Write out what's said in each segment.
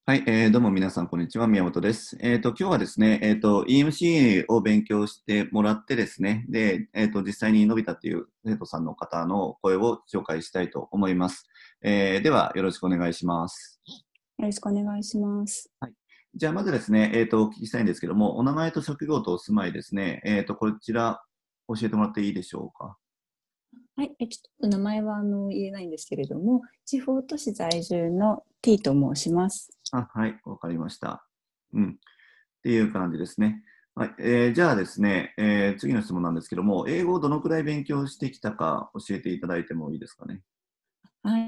はい、どうも皆さん、こんにちは。宮本です。今日はですね、EMC を勉強してもらってですね、で、実際に伸びたっていう生徒さんの方の声を紹介したいと思います。では、よろしくお願いします。 よろしくお願いします。 はい。じゃあ、まずですね、お聞きしたいんですけども、お名前と職業とお住まいですね、こちら、教えてもらっていいでしょうか。 はい、ちょっと名前は言えないんですけれども、地方都市在住の T と申します。 はい、わかりました。うん。っていう感じですね。はい。じゃあですね、次の質問なんですけども、英語をどのくらい勉強してきたか教えていただいてもいいですかね。 はい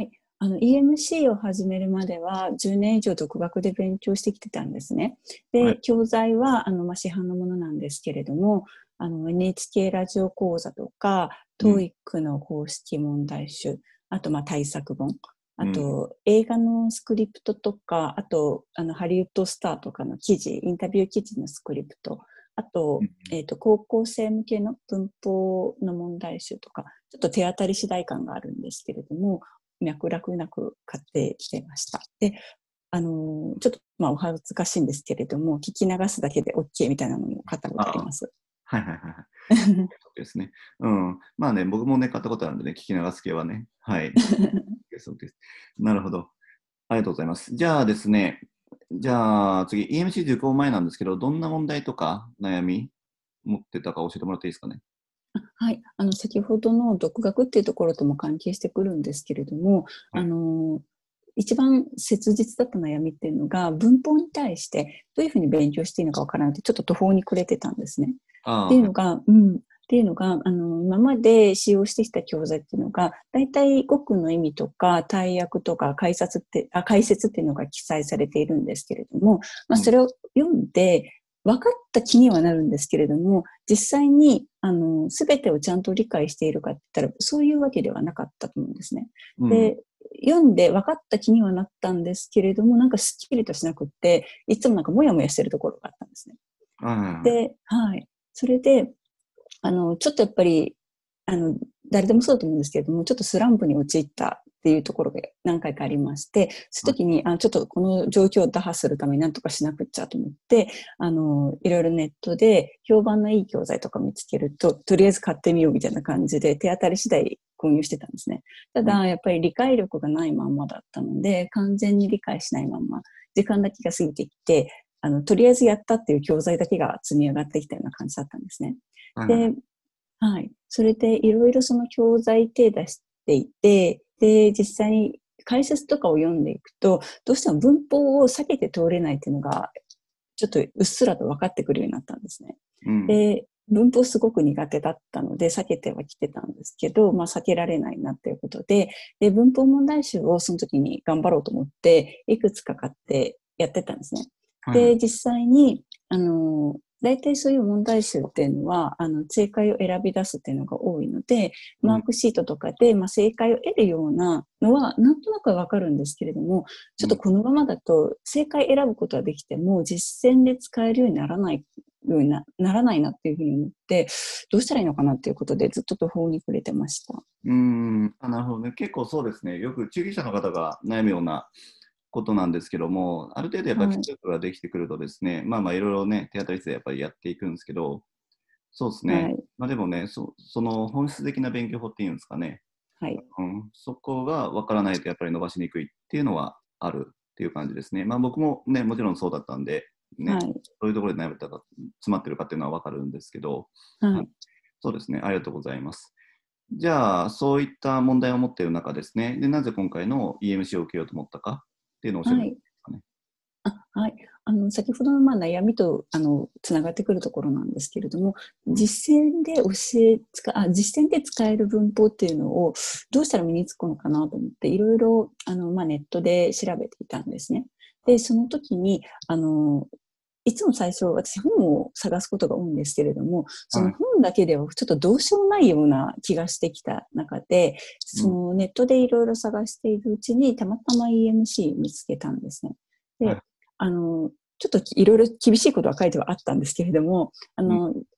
、EMC を始めるまでは10年以上独学で勉強してきてたんですね。 はい。 で、教材は市販のものなんですけれども、NHK ラジオ講座とか、 うん。 TOEIC の公式問題集、あと対策本、あうん。 と映画のスクリプトとか、あとハリウッドスターとかの記事、インタビュー記事のスクリプト、あと、 うん。 高校生向けの文法の問題集とか、ちょっと手当たり次第感があるんですけれども、脈絡なく買ってきていました。で、ちょっとお恥ずかしいんですけれども、聞き流すだけで OK みたいなのも買ったことありあ、 ます。 はいはいはいはい。そうですね。うん。まあね、僕もね、買ったことあるんでね、聞き流す系はね。はい。そうです。なるほど。ありがとうございます。じゃあですね、じゃあ次、EMC 受講前なんですけど、どんな問題とか悩み持ってたか教えてもらっていいですかね。 はい。先ほどの独学っていうところとも関係してくるんですけれども、 はい。 一番切実だった悩みっていうのが、文法に対してどういうふうに勉強していいのかわからなくて、ちょっと途方に暮れてたんですね。っていうああ、 のが、っていうのが、今まで使用してきた教材っていうのが、大体語句の意味とか、大訳とか解説っていうのが記載されているんですけれども、 うん。 それを読んで、分かった気にはなるんですけれども、実際に、すべてをちゃんと理解しているかって言ったら、そういうわけではなかったと思うんですね。 うん。 で、読んで分かった気にはなったんですけれども、なんかすっきりとしなくって、いつもなんかモヤモヤしてるところがあったんですね。 はいはいはい。 で、はい。それで、ちょっとやっぱり、あの、誰でもそうだと思うんですけれども、ちょっとスランプに陥ったっていうところが何回かありまして、そういう時に、ちょっとこの状況を打破するために何とかしなくっちゃと思って、いろいろネットで評判のいい教材とか見つけると、とりあえず買ってみようみたいな感じで手当たり次第購入してたんですね。たうん。 だ、やっぱり理解力がないまんまだったので、完全に理解しないまま、時間だけが過ぎてきて、とりあえずやったっていう教材だけが積み上がってきたような感じだったんですね。 はいはいはい。 で、はい。それでいろいろその教材手出していて、で、実際に解説とかを読んでいくと、どうしても文法を避けて通れないっていうのが、ちょっとうっすらと分かってくるようになったんですね。 うん。 で、文法すごく苦手だったので、避けてはきてたんですけど、避けられないなっていうことで、で、文法問題集をその時に頑張ろうと思って、いくつか買ってやってたんですね。で、 はいはい。 実際に、大体そういう問題集っていうのは、正解を選び出すっていうのが多いので、 うん。 マークシートとかで、正解を得るようなのは、なんとなくわかるんですけれども、ちょっとうん。 このままだと、正解選ぶことはできても、実践で使えるようにならないようにならないなっていうふうに思って、どうしたらいいのかなっていうことで、ずっと途方に暮れてました。 なるほどね。結構そうですね。よく中級者の方が悩むようなことなんですけども、ある程度やっぱり基はい。 礎力ができてくるとですね、まあまあいろいろね、手当たり次第やっぱりやっていくんですけど、そうですね。 はい。 まあでもね、その本質的な勉強法っていうんですかね。 はい。 うん、そこが分からないとやっぱり伸ばしにくいっていうのはあるっていう感じですね。まあ僕もね、もちろんそうだったんで、ね、 はい。 そういうところで悩めたか、詰まってるかっていうのは分かるんですけど、はい、 はい。 そうですね。ありがとうございます。じゃあ、そういった問題を持っている中ですね、で、なぜ今回の EMC を受けようと思ったかっていうのを教えてもらえはい。 ますかね。 はい。先ほどの悩みと、つながってくるところなんですけれども、 うん。 実践で使える文法っていうのをどうしたら身につくのかなと思って、いろいろ、ネットで調べていたんですね。で、その時に、いつも最初、私本を探すことが多いんですけれども、そのはい。 本だけではちょっとどうしようもないような気がしてきた中で、そうん。 のネットでいろいろ探しているうちに、たまたま EMC 見つけたんですね。 はい。 で、ちょっといろいろ厳しいことは書いてはあったんですけれども、 うん。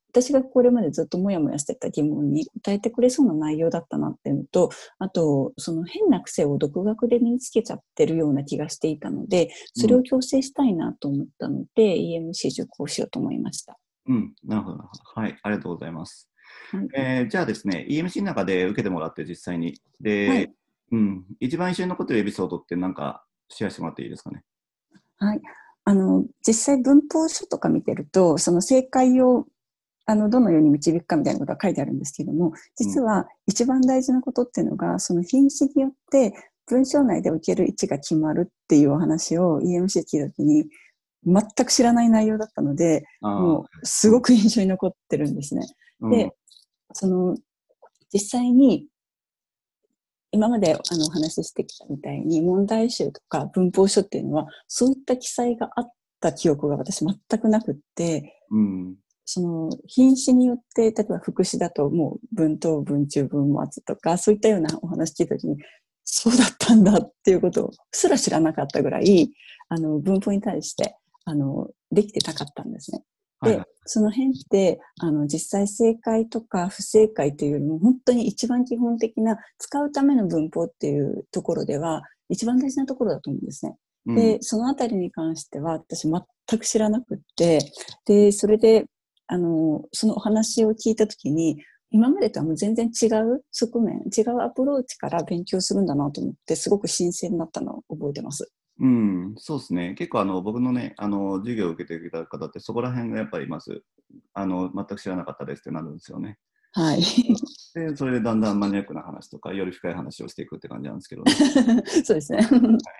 私がこれまでずっともやもやしてた疑問に答えてくれそうな内容だったなっていうのと、あと、その変な癖を独学で身につけちゃってるような気がしていたので、それを矯正したいなと思ったので、EMC 受講しようと思いました。 うん、なるほど、なるほど。はい、ありがとうございます。 はい。 じゃあですね、EMC の中で受けてもらって実際に。で、 はい。 一番印象に残っているエピソードってなんかシェアしてもらっていいですかね。 はい。実際文法書とか見てると、その正解をどのように導くかみたいなことが書いてあるんですけども、実は一番大事なことっていうのが、その品詞によって文章内で受ける位置が決まるっていうお話を EMC 聞いたときに、全く知らない内容だったので、 ああ、 もうすごく印象に残ってるんですね。 うん、 で、実際に今までお話ししてきたみたいに問題集とか文法書っていうのは、そういった記載があった記憶が私全くなくって、 うん、 その品詞によって、例えば副詞だともう文頭、文中、文末とか、そういったようなお話聞いたときに、そうだったんだっていうことすら知らなかったぐらい、文法に対して、できてなかったんですね。 はいはい。 で、その辺って、実際正解とか不正解というよりも、本当に一番基本的な使うための文法っていうところでは、一番大事なところだと思うんですね。 うん、 で、そのあたりに関しては、私全く知らなくって、で、それで、そのお話を聞いたときに、今までとはもう全然違う側面、違うアプローチから勉強するんだなと思って、すごく新鮮だったのを覚えてます。 うん、そうですね。結構僕のね、授業を受けてきた方って、そこら辺がやっぱりまず、全く知らなかったですってなるんですよね。 はい。 で、それでだんだんマニアックな話とか、より深い話をしていくって感じなんですけどね。 そうですね。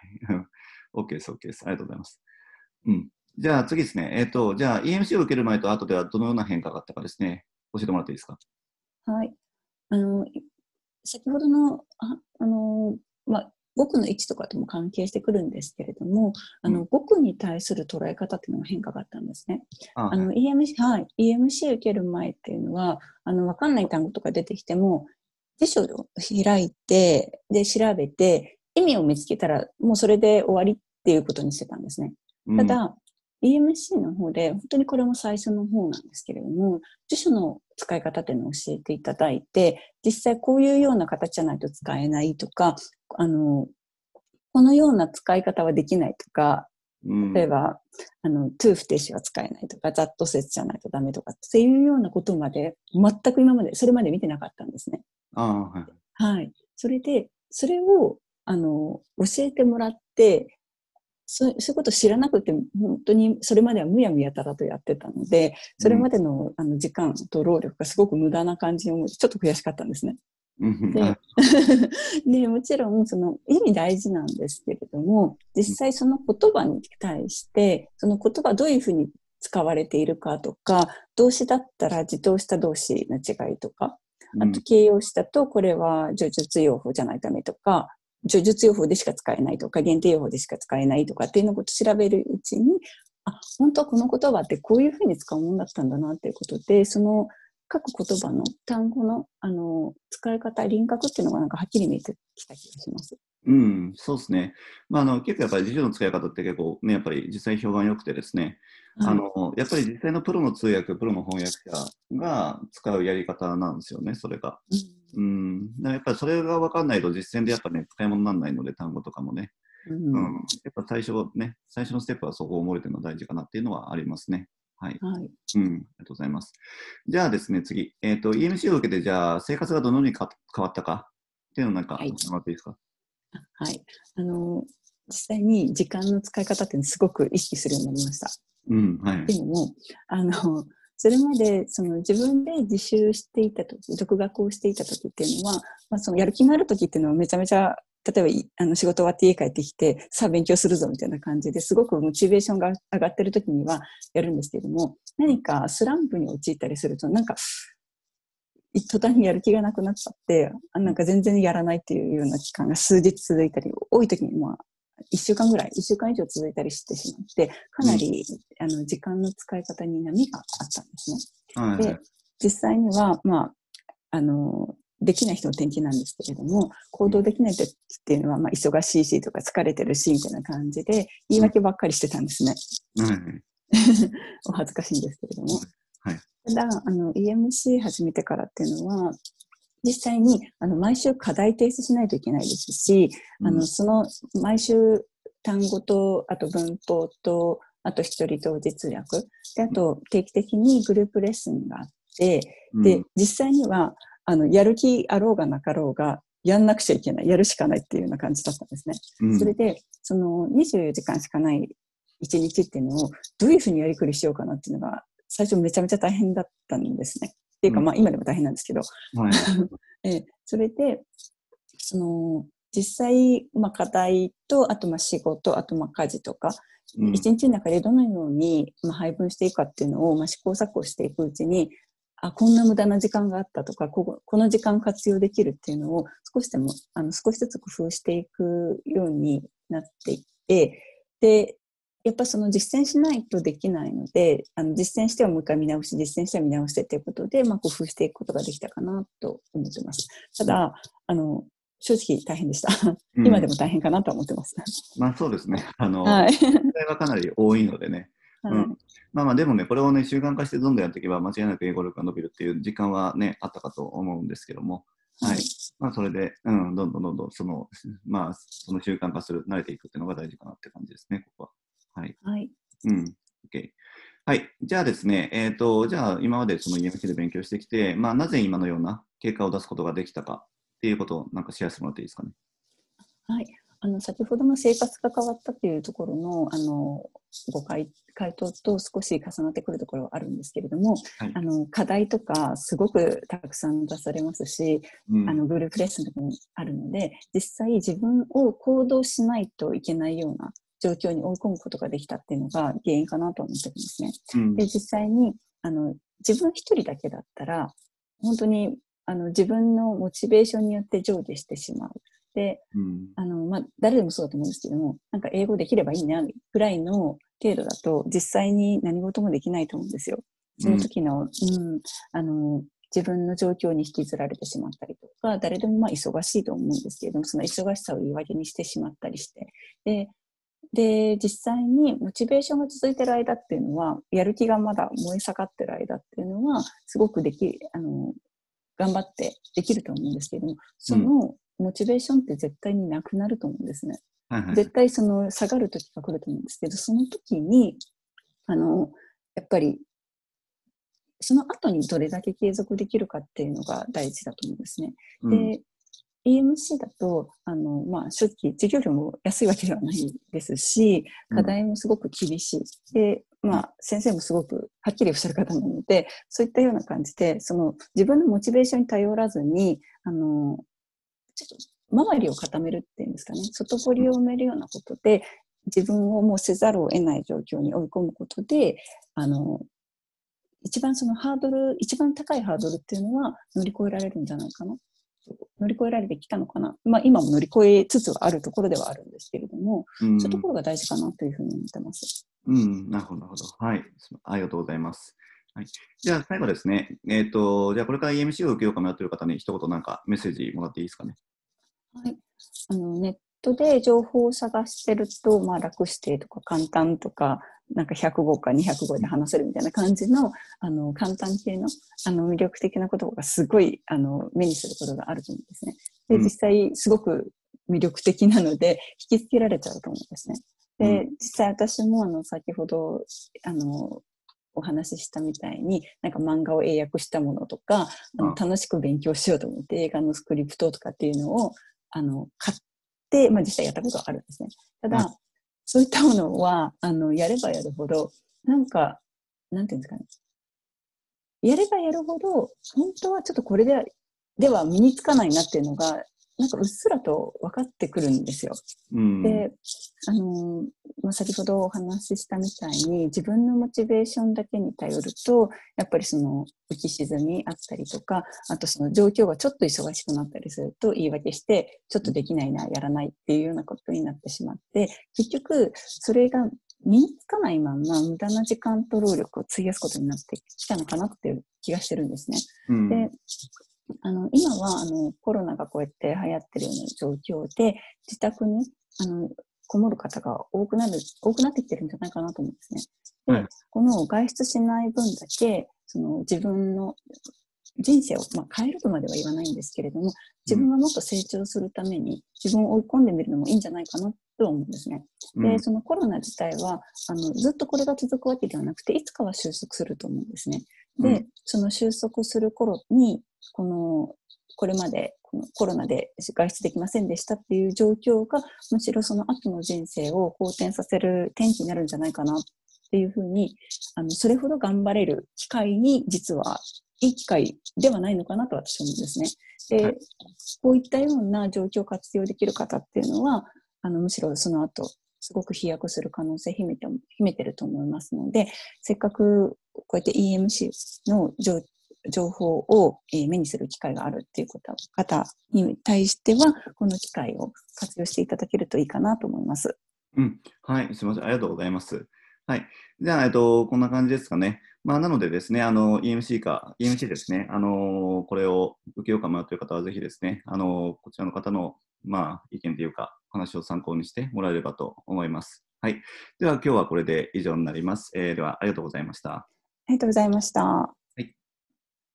OK です、OK です。ありがとうございます。うん。じゃあ次ですね。じゃあ EMC を受ける前と後ではどのような変化があったかですね。教えてもらっていいですか。 はい。あの、先ほどの、語句の位置とかとも関係してくるんですけれども、 うん。 語句に対する捉え方っていうのが変化があったんですね。 あ、はい。 EMC、はい、EMC 受ける前っていうのは、わかんない単語とか出てきても、辞書を開いて、で、調べて、意味を見つけたら、もうそれで終わりっていうことにしてたんですね。 うん。 ただ、EMC の方で、本当にこれも最初の方なんですけれども、辞書の使い方っていうのを教えていただいて、実際こういうような形じゃないと使えないとか、このような使い方はできないとか、 うん。 例えば、to 不定詞は使えないとか、that 説じゃないとダメとかっていうようなことまで、全く今まで、それまで見てなかったんですね。 はい。 はい。それで、それを、教えてもらって、そういうことを知らなくて、本当にそれまではむやみやたらとやってたので、それうん。 までの時間と労力がすごく無駄な感じに思って、ちょっと悔しかったんですね。 うん。 で、で、もちろんその意味大事なんですけれども、実際その言葉に対して、その言葉どういうふうに使われているかとか、動詞だったら自動した動詞の違いとか、 うん。 あと形容詞だとこれは叙述用法じゃないためとか、叙述用法でしか使えないとか、限定用法でしか使えないとかっていうのを調べるうちに、本当はこの言葉ってこういうふうに使うものだったんだなっていうことで、その各言葉の単語の、使い方、輪郭っていうのがなんかはっきり見えてきた気がします。 うん、そうですね。結構やっぱり辞書の使い方って結構ね、やっぱり実際評判良くてですね、 はい。 やっぱり実際のプロの通訳、プロの翻訳者が使うやり方なんですよね、それが。 うん。 うん、だからやっぱりそれが分かんないと実践でやっぱね、使い物にならないので、単語とかもね。うん、 うん。 やっぱ最初のステップはそこを覚えてるのが大事かなっていうのはありますね。はい。 はい。 うん、ありがとうございます。じゃあですね、次。EMC を受けて、じゃあ、生活がどのように変わったかっていうのをなんか、 はい。 教えてもらっていいですか。 はい。実際に時間の使い方っていうのをすごく意識するようになりました。 うん、はい。 っていうのも、それまでその自分で自習していた時、独学をしていた時っていうのは、そのやる気のある時っていうのはめちゃめちゃ、例えば仕事終わって家帰ってきて、さあ勉強するぞみたいな感じですごくモチベーションが上がってる時にはやるんですけども、何かスランプに陥ったりすると、なんか途端にやる気がなくなっちゃって、なんか全然やらないっていうような期間が数日続いたり、多い時に1週間ぐらい、1週間以上続いたりしてしまって、かうん、 なり時間の使い方に波があったんですね。 はい、はい。 で、実際には、できない人の天気なんですけれども、行動できない時っていうのは、忙しいしとか疲れてるしみたいな感じで、言いうん、 訳ばっかりしてたんですね。 はい、はい。 お恥ずかしいんですけれども。 はい。 ただ、EMC 始めてからっていうのは、実際に毎週課題提出しないといけないですし、その毎週単語と、あと文法と、あと一人当日訳で、あと定期的にグループレッスンがあって、で、実際にはやる気あろうがなかろうがやんなくちゃいけない、やるしかないっていうような感じだったんですね。それでその24時間しかない1日っていうのをどういうふうにやりくりしようかなっていうのが最初めちゃめちゃ大変だったんですね。っていうか、まあ今でも大変なんですけど、それで実際、課題と、あと仕事、あと家事とか、一日の中でどのように配分していくかっていうのを試行錯誤していくうちに、こんな無駄な時間があったとか、この時間活用できるっていうのを少しずつ工夫していくようになっていって、で、やっぱその実践しないとできないので、実践してはもう一回見直し、実践しては見直してということで、工夫していくことができたかなと思ってます。ただ、正直大変でした。今でも大変かなと思ってます。 まあそうですね。 はい。 問題はかなり多いのでね。まあでもね、これをね、習慣化してどんどんやっていけば、間違いなく英語力が伸びるっていう時間はね、あったかと思うんですけども、はい。それで、どんどんその習慣化する、慣れていくっていうのが大事かなって感じですね、ここは。はい。OK。はい。じゃあですね、じゃあ今までその EMC で勉強してきて、なぜ今のような結果を出すことができたかっていうことをなんかシェアしてもらっていいですかね。 はい。先ほどの生活が変わったというところの、回答と少し重なってくるところはあるんですけれども、課題とかすごくたくさん出されますし、グループレッスンとかもあるので、実際自分を行動しないといけないような状況に追い込むことができたっていうのが原因かなと思ってますね。で、実際に、自分一人だけだったら、本当に、自分のモチベーションによって上下してしまう。で、誰でもそうだと思うんですけども、なんか英語できればいいな、ぐらいの程度だと、実際に何事もできないと思うんですよ。その時の、自分の状況に引きずられてしまったりとか、誰でも忙しいと思うんですけれども、その忙しさを言い訳にしてしまったりして。で、実際にモチベーションが続いてる間っていうのは、やる気がまだ燃え盛ってる間っていうのは、すごく頑張ってできると思うんですけれども、そのモチベーションって絶対になくなると思うんですね。絶対その下がる時が来ると思うんですけど、その時に、やっぱり、その後にどれだけ継続できるかっていうのが大事だと思うんですね。で、EMC だと、正直、授業料も安いわけではないですし、課題もすごく厳しい。で、先生もすごくはっきりおっしゃる方なので、そういったような感じで、自分のモチベーションに頼らずに、ちょっと周りを固めるっていうんですかね、外堀を埋めるようなことで、自分をもうせざるを得ない状況に追い込むことで、一番高いハードルっていうのは乗り越えられるんじゃないかな。乗り越えられてきたのかな。今も乗り越えつつはあるところではあるんですけれども、そういうところが大事かなというふうに思ってます。 なるほど、なるほど。はい。ありがとうございます。はい、じゃあ最後ですね。じゃあこれから EMC を受けようか迷っている方に一言なんかメッセージもらっていいですかね。 はい。ネットで情報を探してると、楽してとか簡単とか、なんか100語か200語で話せるみたいな感じの、簡単系の、魅力的な言葉がすごい、目にすることがあると思うんですね。で、実際すごく魅力的なので、引きつけられちゃうと思うんですね。で、実際私も先ほど、お話ししたみたいに、なんか漫画を英訳したものとか、楽しく勉強しようと思って映画のスクリプトとかっていうのを、買って、実際やったことはあるんですね。ただ、そういったものは、やればやるほど、なんていうんですかね。やればやるほど、本当はちょっとこれでは身につかないなっていうのが、なんかうっすらと分かってくるんですよ。で、先ほどお話ししたみたいに、自分のモチベーションだけに頼ると、やっぱり浮き沈みあったりとか、あとその状況がちょっと忙しくなったりすると言い訳して、ちょっとできないな、やらないっていうようなことになってしまって、結局、それが身につかないまま無駄な時間と労力を費やすことになってきたのかなっていう気がしてるんですね。で、今はコロナがこうやって流行ってるような状況で、自宅にこもる方が多くなってきてるんじゃないかなと思うんですね。で、この外出しない分だけ、 その自分の人生を、変えるとまでは言わないんですけれども、自分がもっと成長するために自分を追い込んでみるのもいいんじゃないかなとは思うんですね。で、そのコロナ自体はずっとこれが続くわけではなくて、いつかは収束すると思うんですね。で、その収束する頃にこれまでこのコロナで外出できませんでしたっていう状況が、むしろその後の人生を好転させる転機になるんじゃないかなっていうふうに、それほど頑張れる機会に、実はいい機会ではないのかなと私は思うんですね。で、こういったような状況を活用できる方っていうのは、むしろその後、すごく飛躍する可能性秘めてると思いますので、せっかくこうやって EMC の情報を目にする機会があるっていう方に対しては、この機会を活用していただけるといいかなと思います。 はい、すみません。ありがとうございます。はい。じゃあ、こんな感じですかね。なのでですね、EMC ですね、これを受けようかなという方は、ぜひですね、こちらの方の、意見というか、話を参考にしてもらえればと思います。はい。では、今日はこれで以上になります。では、ありがとうございました。 ありがとうございました。